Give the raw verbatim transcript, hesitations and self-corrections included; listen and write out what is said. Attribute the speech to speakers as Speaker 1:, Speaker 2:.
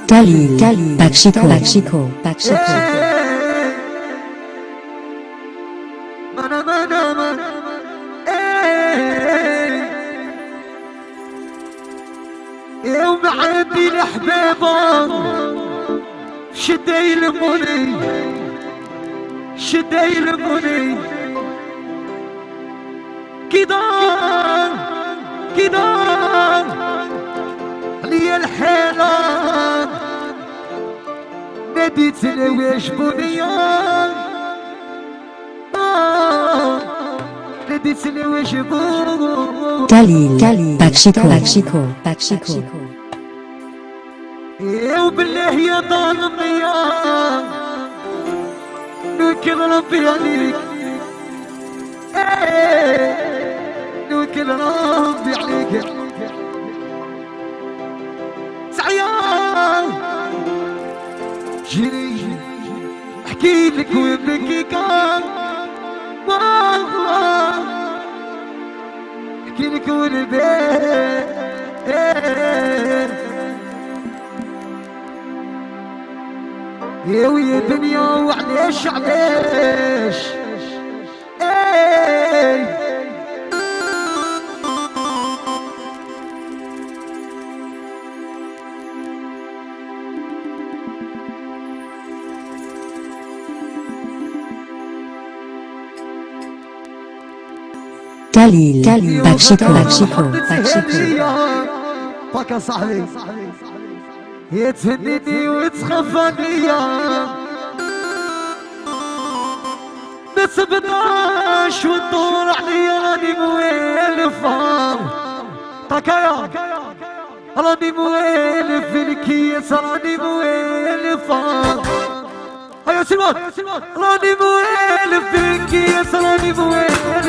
Speaker 1: Dalil, Dalil, Bakshiko, Bakshiko, Bakshiko.
Speaker 2: Mana mana mana, يوم عندي الحبيبة شدا يلموني شدا يلموني كدا كدا عليا الحيلة ناديت الواش بنيان ناديت الواش بنيان
Speaker 1: Dalil, Dalil, Bakshiko, Bakshiko, Bakshiko.
Speaker 2: وبالله يا ظالم يا نوكل ربي عليك نوكل ربي عليك سعيان جيني احكي لك ويبكي كان احكي لك والبيت يا ويا دنيا وعليش عليش اي
Speaker 1: Dalil, Dalil, Bakshiko, Bakshiko, Bakshiko.
Speaker 2: باكا صاحبي يا تهنيني وتخفاني ما سبناش وتدور عليا راني موالفة طاكايا راني موالف في الكيس راني موالفة هيا سلمان راني موالف في الكيس راني موالف